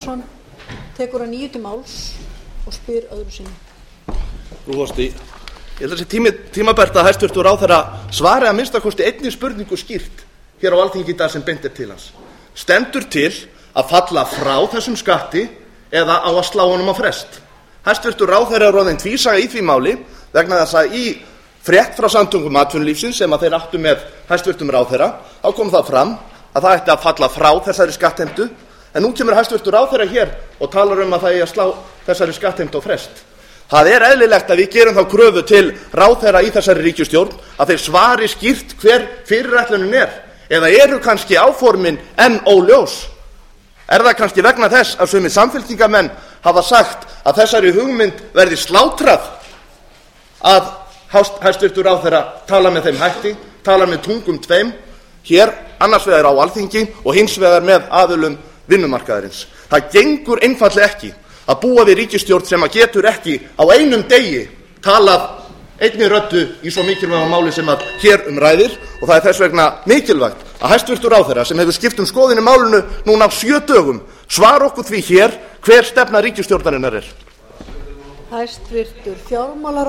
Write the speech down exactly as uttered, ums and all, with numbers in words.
tekur að nýju til máls og spyr öðru sinni. Frú forseti, ég held að þessi tími, tímabært að hæstvirtur ráðherra svari að minnsta kosti einni spurningu skýrt hér á Alþingi í dag sem beint er til hans. Stendur til að falla frá þessum skatti eða á að slá honum á frest? Hæstvirtur ráðherra er orðinn tvísaga í því máli vegna þess að í frétt frá samtökum atvinnulífsins sem að þeir áttu með hæstvirtum ráðherra, þá kom það fram að það ætti að falla frá þessari skattheimtu, en nú kemur hæstvirtur ráðherra hér og talar um að það eigi að slá þessari skattheimtu á frest. Það er eðlilegt að við gerum þá kröfu til ráðherra í þessari ríkisstjórn að þeir svari skýrt hver fyrirætlunin er, eða eru kannski áformin enn óljós? Er það kannski vegna þess að sumir samfylkingarmenn hafa sagt að þessari hugmynd verði slátrað að hæstvirtur ráðherra tala með þeim hætti, tala með tungum tveim, hér annars vegar á Alþingi og hins vegar með aðilum vinnumarkaðarins? Það gengur einfaldlega ekki að búa við ríkisstjórn sem að getur ekki á einum degi talað einni röddu í svo mikilvæga máli sem að hér um ræðir, og það er þess vegna mikilvægt að hæstvirtur ráðherra sem hefur skipt um skoðun í málinu núna á sjö dögum svar okkur því hér hver stefna ríkisstjórnarinnar er. Hæstvirtur fjármálaráðherra